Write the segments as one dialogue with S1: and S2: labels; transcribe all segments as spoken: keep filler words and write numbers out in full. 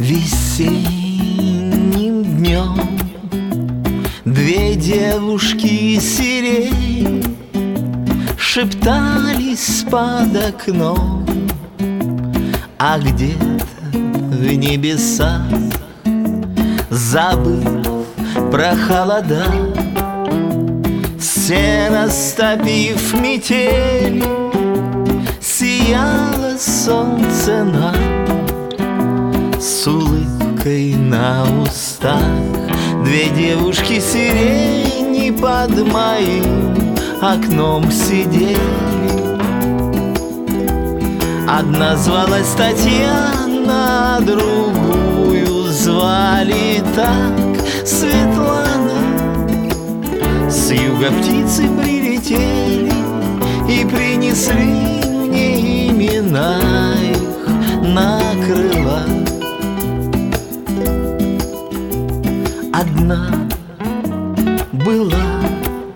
S1: Весенним днем две девушки сирень шептались под окном, а где-то в небесах, забыв про холода, все растопив метели, сияло солнце нам. С улыбкой на устах две девушки сирени под моим окном сидели. Одна звалась Татьяна, другую звали так Светлана. С юга птицы прилетели и принесли мне имена их на крылах. Одна была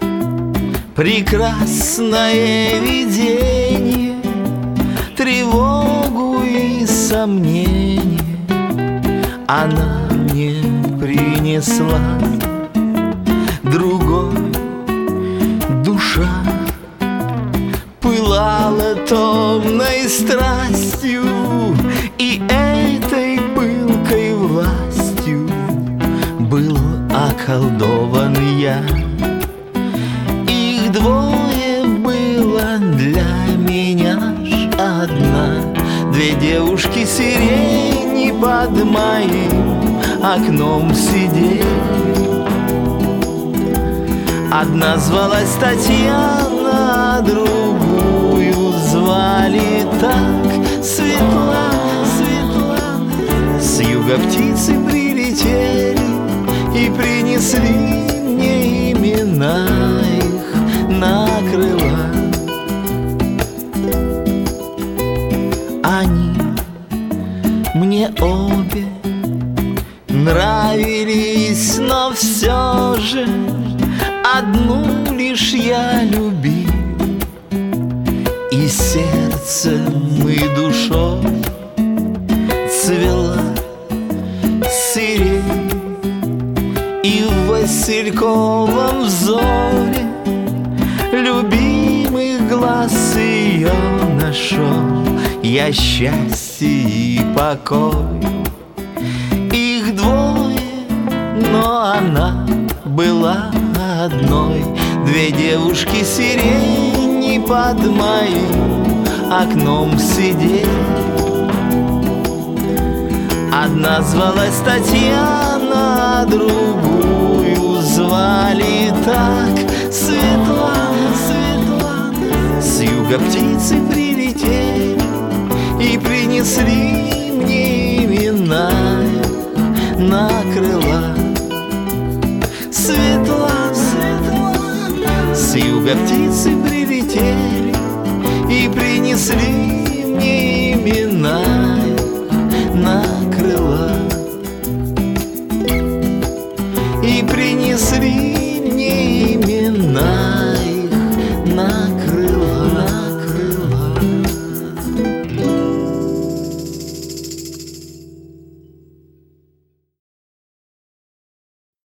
S1: прекрасное видение, тревогу и сомнение она мне принесла. Другой душа пылала томной страстью, и этой пылкой властью был околдован я. Их двое было для меня ж одна. Две девушки сирени под моим окном сидели. Одна звалась Татьяна, другую звали так Светлана. Светлана. С юга птицы прилетели и принесли мне имена их на крылах. Они мне обе нравились, но все же одну лишь я любил, и сердцем и душой цвела сирень. И в васильковом взоре любимых глаз ее нашел я счастье и покой. Их двое, но она была одной. Две девушки сирени под моим окном сидели. Одна звалась Татьяна, другую звали так Светлана. Светлана. С юга птицы прилетели и принесли мне имена на крылах. Светлана, Светлана. С юга птицы прилетели и принесли